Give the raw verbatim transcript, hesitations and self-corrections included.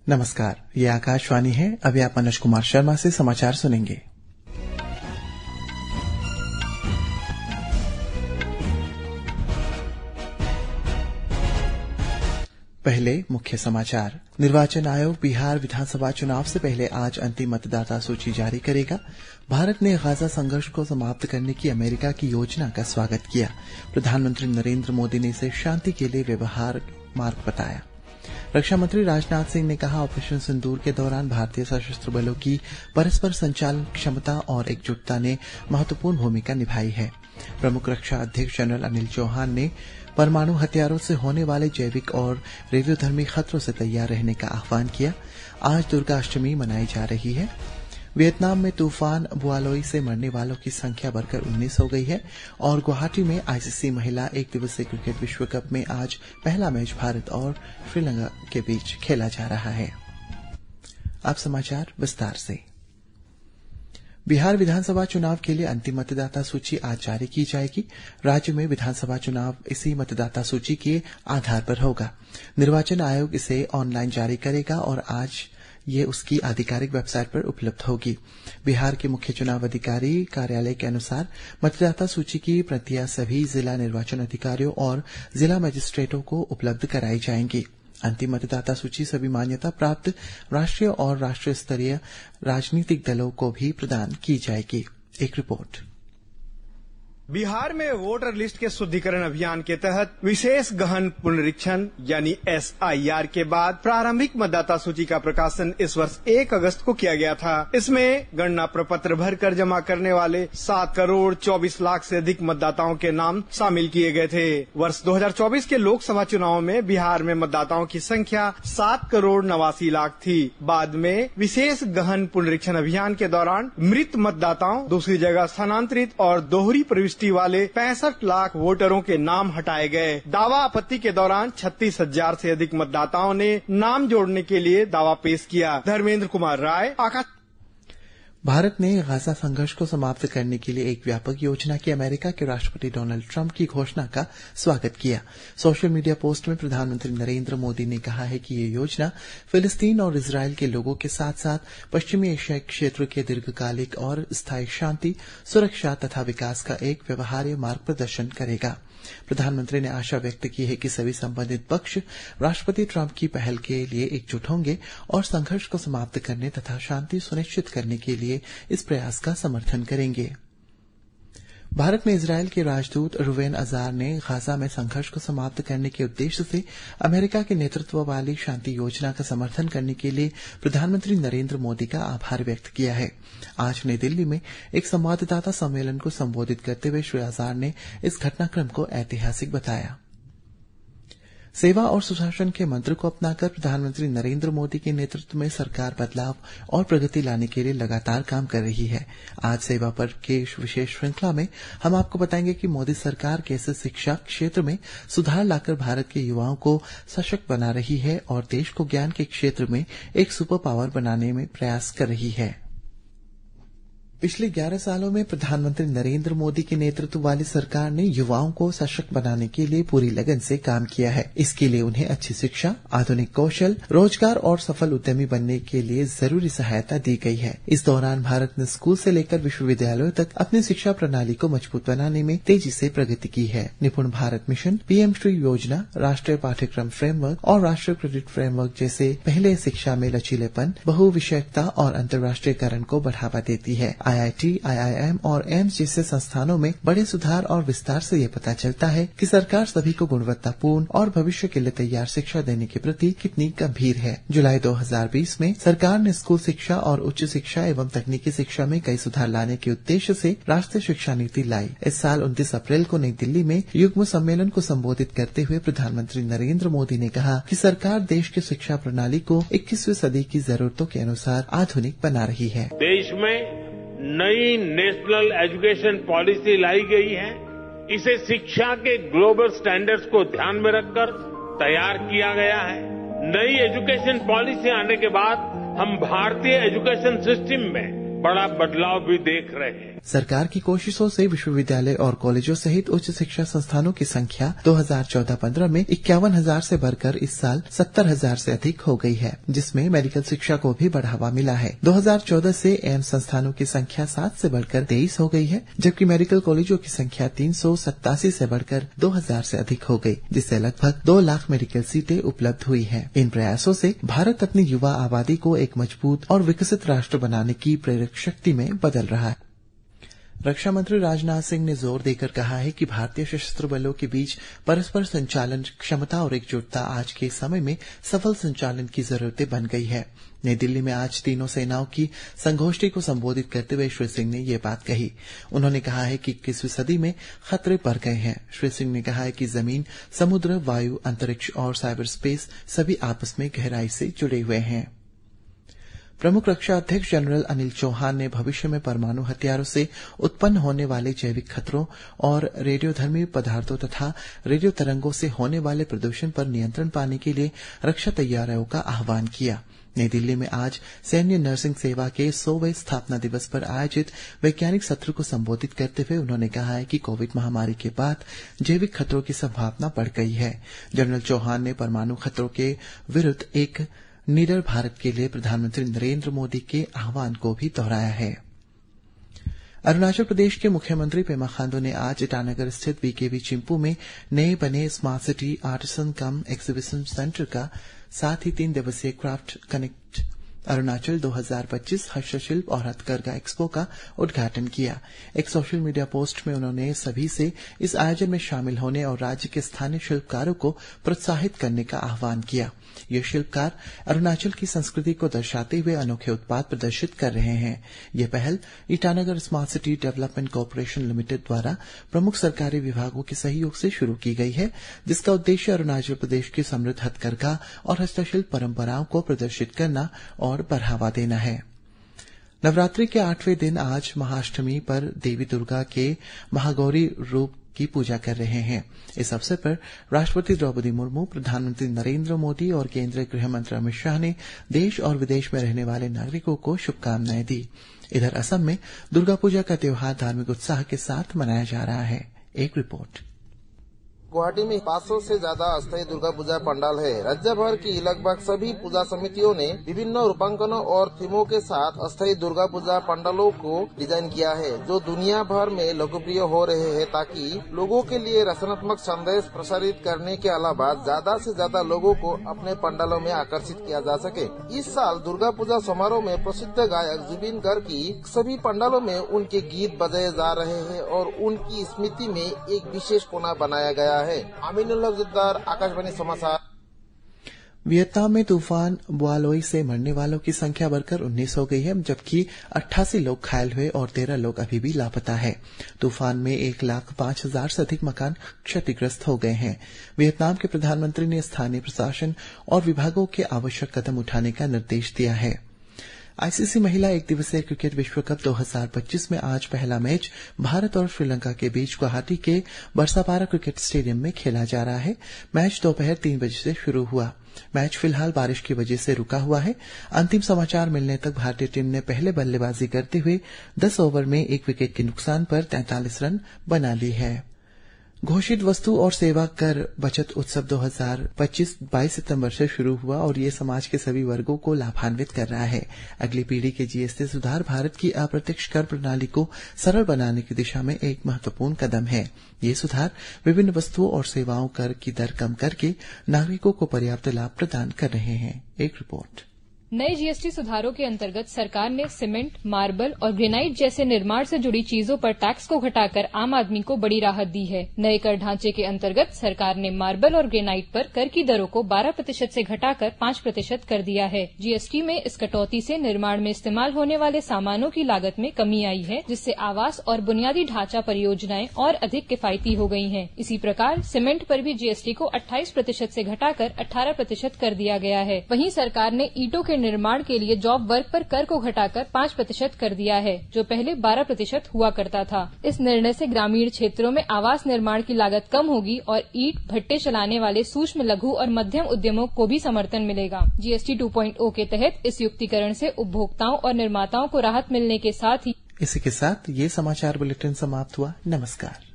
नमस्कार, ये आकाशवाणी है। अभी आप मनोज कुमार शर्मा से समाचार सुनेंगे। पहले मुख्य समाचार। निर्वाचन आयोग बिहार विधानसभा चुनाव से पहले आज अंतिम मतदाता सूची जारी करेगा। भारत ने गाजा संघर्ष को समाप्त करने की अमेरिका की योजना का स्वागत किया। प्रधानमंत्री नरेंद्र मोदी ने इसे शांति के लिए व्यवहार मार्ग बताया। रक्षा मंत्री राजनाथ सिंह ने कहा, ऑपरेशन सिंदूर के दौरान भारतीय सशस्त्र बलों की परस्पर संचालन क्षमता और एकजुटता ने महत्वपूर्ण भूमिका निभाई है। प्रमुख रक्षा अध्यक्ष जनरल अनिल चौहान ने परमाणु हथियारों से होने वाले जैविक और रेडियोधर्मी खतरों से तैयार रहने का आह्वान किया। आज दुर्गाष्टमी मनाई जा रही है। वियतनाम में तूफान बुआलोई से मरने वालों की संख्या बढ़कर उन्नीस हो गई है और गुवाहाटी में आईसीसी महिला एक दिवसीय क्रिकेट विश्व कप में आज पहला मैच भारत और श्रीलंका के बीच खेला जा रहा है। अब समाचार विस्तार से। बिहार विधानसभा चुनाव के लिए अंतिम मतदाता सूची आज जारी की जाएगी। राज्य में विधानसभा चुनाव इसी मतदाता सूची के आधार पर होगा। निर्वाचन आयोग इसे ऑनलाइन जारी करेगा और आज ये उसकी आधिकारिक वेबसाइट पर उपलब्ध होगी। बिहार के मुख्य चुनाव अधिकारी कार्यालय के अनुसार मतदाता सूची की प्रतियां सभी जिला निर्वाचन अधिकारियों और जिला मजिस्ट्रेटों को उपलब्ध कराई जाएंगी। अंतिम मतदाता सूची सभी मान्यता प्राप्त राष्ट्रीय और राष्ट्रीय स्तरीय राजनीतिक दलों को भी प्रदान की जाएगी। एक रिपोर्ट। बिहार में वोटर लिस्ट के शुद्धिकरण अभियान के तहत विशेष गहन पुनरीक्षण यानी एस आई आर के बाद प्रारंभिक मतदाता सूची का प्रकाशन इस वर्ष एक अगस्त को किया गया था। इसमें गणना प्रपत्र भरकर जमा करने वाले सात करोड़ चौबीस लाख से अधिक मतदाताओं के नाम शामिल किए गए थे। वर्ष दो हजार चौबीस के लोकसभा चुनाव में बिहार में मतदाताओं की संख्या सात करोड़ नवासी लाख थी। बाद में विशेष गहन पुनरीक्षण अभियान के दौरान मृत मतदाताओं, दूसरी जगह स्थानांतरित और दोहरी प्रविष्टि वाले पैंसठ लाख वोटरों के नाम हटाए गए। दावा आपत्ति के दौरान छत्तीस हजार से अधिक मतदाताओं ने नाम जोड़ने के लिए दावा पेश किया। धर्मेंद्र कुमार राय, आकाश। भारत ने गाजा संघर्ष को समाप्त करने के लिए एक व्यापक योजना की अमेरिका के राष्ट्रपति डोनाल्ड ट्रंप की घोषणा का स्वागत किया। सोशल मीडिया पोस्ट में प्रधानमंत्री नरेंद्र मोदी ने कहा है कि ये योजना फिलिस्तीन और इजरायल के लोगों के साथ साथ पश्चिमी एशिया क्षेत्र के दीर्घकालिक और स्थायी शांति, सुरक्षा तथा विकास का एक व्यवहार्य मार्ग प्रदर्शन करेगा। प्रधानमंत्री ने आशा व्यक्त की है कि सभी संबंधित पक्ष राष्ट्रपति ट्रंप की पहल के लिए एकजुट होंगे और संघर्ष को समाप्त करने तथा शांति सुनिश्चित करने के लिए इस प्रयास का समर्थन करेंगे। भारत में इजरायल के राजदूत रुवेन अजार ने गाजा में संघर्ष को समाप्त करने के उद्देश्य से अमेरिका के नेतृत्व वाली शांति योजना का समर्थन करने के लिए प्रधानमंत्री नरेंद्र मोदी का आभार व्यक्त किया है। आज नई दिल्ली में एक संवाददाता सम्मेलन को संबोधित करते हुए श्री अजार ने इस घटनाक्रम को ऐतिहासिक बताया। सेवा और सुशासन के मंत्र को अपनाकर प्रधानमंत्री नरेंद्र मोदी के नेतृत्व में सरकार बदलाव और प्रगति लाने के लिए लगातार काम कर रही है। आज सेवा पर के विशेष श्रृंखला में हम आपको बताएंगे कि मोदी सरकार कैसे शिक्षा क्षेत्र में सुधार लाकर भारत के युवाओं को सशक्त बना रही है और देश को ज्ञान के क्षेत्र में एक सुपर पावर बनाने में प्रयास कर रही है। पिछले ग्यारह सालों में प्रधानमंत्री नरेंद्र मोदी के नेतृत्व वाली सरकार ने युवाओं को सशक्त बनाने के लिए पूरी लगन से काम किया है। इसके लिए उन्हें अच्छी शिक्षा, आधुनिक कौशल, रोजगार और सफल उद्यमी बनने के लिए जरूरी सहायता दी गई है। इस दौरान भारत ने स्कूल से लेकर विश्वविद्यालयों तक अपनी शिक्षा प्रणाली को मजबूत बनाने में तेजी से प्रगति की है। निपुण भारत मिशन, पीएम श्री योजना, राष्ट्रीय पाठ्यक्रम फ्रेमवर्क और राष्ट्रीय क्रेडिट फ्रेमवर्क जैसे पहले शिक्षा में लचीलेपन, बहुविषयकता और अंतर्राष्ट्रीयकरण को बढ़ावा देती है। I I T, I I M और एम्स जैसे संस्थानों में बड़े सुधार और विस्तार से ये पता चलता है कि सरकार सभी को गुणवत्तापूर्ण और भविष्य के लिए तैयार शिक्षा देने के प्रति कितनी गंभीर है। जुलाई दो हजार बीस में सरकार ने स्कूल शिक्षा और उच्च शिक्षा एवं तकनीकी शिक्षा में कई सुधार लाने के उद्देश्य से राष्ट्रीय शिक्षा नीति लाई। इस साल उनतीस अप्रैल को नई दिल्ली में युग्म सम्मेलन को संबोधित करते हुए प्रधानमंत्री नरेंद्र मोदी ने कहा कि सरकार देश की शिक्षा प्रणाली को इक्कीसवीं सदी की जरूरतों के अनुसार आधुनिक बना रही है। देश में नई नेशनल एजुकेशन पॉलिसी लाई गई है। इसे शिक्षा के ग्लोबल स्टैंडर्ड्स को ध्यान में रखकर तैयार किया गया है। नई एजुकेशन पॉलिसी आने के बाद हम भारतीय एजुकेशन सिस्टम में बड़ा बदलाव भी देख रहे हैं। सरकार की कोशिशों से विश्वविद्यालय और कॉलेजों सहित उच्च शिक्षा संस्थानों की संख्या दो हज़ार चौदह पंद्रह में इक्यावन हजार से बढ़कर इस साल सत्तर हजार से अधिक हो गई है, जिसमें मेडिकल शिक्षा को भी बढ़ावा मिला है। दो हज़ार चौदह से एम्स संस्थानों की संख्या सात से बढ़कर तेईस हो गई है, जबकि मेडिकल कॉलेजों की संख्या तीन सौ सत्तासी से बढ़कर दो हजार से अधिक हो गई, जिससे लगभग दो लाख मेडिकल सीटें उपलब्ध हुई हैं। इन प्रयासों से भारत अपनी युवा आबादी को एक मजबूत और विकसित राष्ट्र बनाने की प्रेरक शक्ति में बदल रहा है। रक्षा मंत्री राजनाथ सिंह ने जोर देकर कहा है कि भारतीय सशस्त्र बलों के बीच परस्पर संचालन क्षमता और एकजुटता आज के समय में सफल संचालन की जरूरत बन गई है। नई दिल्ली में आज तीनों सेनाओं की संगोष्ठी को संबोधित करते हुए श्री सिंह ने ये बात कही। उन्होंने कहा है कि इक्कीसवीं सदी में खतरे बढ़ गए हैं। श्री सिंह ने कहा है कि जमीन, समुद्र, वायु, अंतरिक्ष और साइबर स्पेस सभी आपस में गहराई से जुड़े हुए हैं। प्रमुख रक्षा अध्यक्ष जनरल अनिल चौहान ने भविष्य में परमाणु हथियारों से उत्पन्न होने वाले जैविक खतरों और रेडियोधर्मी पदार्थों तथा रेडियो तरंगों से होने वाले प्रदूषण पर नियंत्रण पाने के लिए रक्षा तैयारियों का आह्वान किया। नई दिल्ली में आज सैन्य नर्सिंग सेवा के सौवें स्थापना दिवस पर आयोजित वैज्ञानिक सत्र को संबोधित करते हुए उन्होंने कहा है कि कोविड महामारी के बाद जैविक खतरों की संभावना बढ़ गई है। जनरल चौहान ने परमाणु खतरों के विरुद्ध एक निडर भारत के लिए प्रधानमंत्री नरेंद्र मोदी के आह्वान को भी दोहराया है। अरुणाचल प्रदेश के मुख्यमंत्री पेमा खांडू ने आज ईटानगर स्थित बीकेबी चिंपू में नए बने smart city artisan cum exhibition centre का साथ ही तीन दिवसीय क्राफ्ट कनेक्ट अरुणाचल दो हज़ार पच्चीस हस्तशिल्प और हथकरघा एक्सपो का उद्घाटन किया। एक सोशल मीडिया पोस्ट में उन्होंने सभी से इस आयोजन में शामिल होने और राज्य के स्थानीय शिल्पकारों को प्रोत्साहित करने का आह्वान किया। ये शिल्पकार अरुणाचल की संस्कृति को दर्शाते हुए अनोखे उत्पाद प्रदर्शित कर रहे हैं। ये पहल Itanagar smart city development corporation limited द्वारा प्रमुख सरकारी विभागों के सहयोग से शुरू की गई है, जिसका उद्देश्य अरुणाचल प्रदेश की समृद्ध हथकरघा और हस्तशिल्प परंपराओं को प्रदर्शित करना और बढ़ावा देना है। नवरात्रि के आठवें दिन आज महाअष्टमी पर देवी दुर्गा के महागौरी रूप की पूजा कर रहे हैं। इस अवसर पर राष्ट्रपति द्रौपदी मुर्मू, प्रधानमंत्री नरेंद्र मोदी और केंद्रीय गृह मंत्री अमित शाह ने देश और विदेश में रहने वाले नागरिकों को शुभकामनाएं दी। इधर असम में दुर्गा पूजा का त्योहार धार्मिक उत्साह के साथ मनाया जा रहा है। एक रिपोर्ट। गुवाहाटी में पाँच सौ से ज्यादा अस्थायी दुर्गा पूजा पंडाल है। राज्य भर की लगभग सभी पूजा समितियों ने विभिन्न रूपांकनों और थीमों के साथ अस्थायी दुर्गा पूजा पंडालों को डिजाइन किया है, जो दुनिया भर में लोकप्रिय हो रहे हैं, ताकि लोगों के लिए रचनात्मक संदेश प्रसारित करने के अलावा ज्यादा से ज्यादा लोगों को अपने पंडालों में आकर्षित किया जा सके। इस साल दुर्गा पूजा समारोह में प्रसिद्ध गायक जुबिन गर्ग की सभी पंडालों में उनके गीत बजाए जा रहे हैं और उनकी स्मृति में एक विशेष कोना बनाया गया है। आकाशवाणी समाचार। वियतनाम में तूफान बुआलोई से मरने वालों की संख्या बढ़कर उन्नीस हो गई है, जबकि अट्ठासी लोग घायल हुए और तेरह लोग अभी भी लापता है। तूफान में एक लाख पांच हजार से अधिक मकान क्षतिग्रस्त हो गए हैं। वियतनाम के प्रधानमंत्री ने स्थानीय प्रशासन और विभागों के आवश्यक कदम उठाने का निर्देश दिया है। आईसीसी महिला एक दिवसीय क्रिकेट विश्व कप दो हज़ार पच्चीस में आज पहला मैच भारत और श्रीलंका के बीच गुवाहाटी के बरसापारा क्रिकेट स्टेडियम में खेला जा रहा है। मैच दोपहर तीन बजे से शुरू हुआ। मैच फिलहाल बारिश की वजह से रुका हुआ है। अंतिम समाचार मिलने तक भारतीय टीम ने पहले बल्लेबाजी करते हुए दस ओवर में एक विकेट के नुकसान पर तैंतालीस रन बना ली है। घोषित वस्तु और सेवा कर बचत उत्सव दो हज़ार पच्चीस बाईस सितंबर से शुरू हुआ और ये समाज के सभी वर्गों को लाभान्वित कर रहा है। अगली पीढ़ी के जीएसटी सुधार भारत की अप्रत्यक्ष कर प्रणाली को सरल बनाने की दिशा में एक महत्वपूर्ण कदम है। ये सुधार विभिन्न वस्तुओं और सेवाओं कर की दर कम करके नागरिकों को पर्याप्त लाभ प्रदान कर रहे हैं। एक रिपोर्ट। नए जीएसटी सुधारों के अंतर्गत सरकार ने सीमेंट, मार्बल और ग्रेनाइट जैसे निर्माण से जुड़ी चीजों पर टैक्स को घटाकर आम आदमी को बड़ी राहत दी है। नए कर ढांचे के अंतर्गत सरकार ने मार्बल और ग्रेनाइट पर कर की दरों को बारह प्रतिशत से घटाकर पाँच प्रतिशत कर दिया है। जीएसटी में इस कटौती से निर्माण में इस्तेमाल होने वाले सामानों की लागत में कमी आई है, जिससे आवास और बुनियादी ढांचा परियोजनाएं और अधिक किफायती हो गई हैं। इसी प्रकार सीमेंट पर भी जीएसटी को अट्ठाईस प्रतिशत से घटाकर अठारह प्रतिशत कर दिया गया है। वहीं सरकार ने ईंटों के निर्माण के लिए जॉब वर्क पर कर को घटाकर पाँच प्रतिशत कर दिया है, जो पहले बारह प्रतिशत हुआ करता था। इस निर्णय से ग्रामीण क्षेत्रों में आवास निर्माण की लागत कम होगी और ईंट भट्टे चलाने वाले सूक्ष्म, लघु और मध्यम उद्यमों को भी समर्थन मिलेगा। जीएसटी टू पॉइंट ओ के तहत इस युक्तिकरण से उपभोक्ताओं और निर्माताओं को राहत मिलने के साथ ही इसी के साथ ये समाचार बुलेटिन समाप्त हुआ। नमस्कार।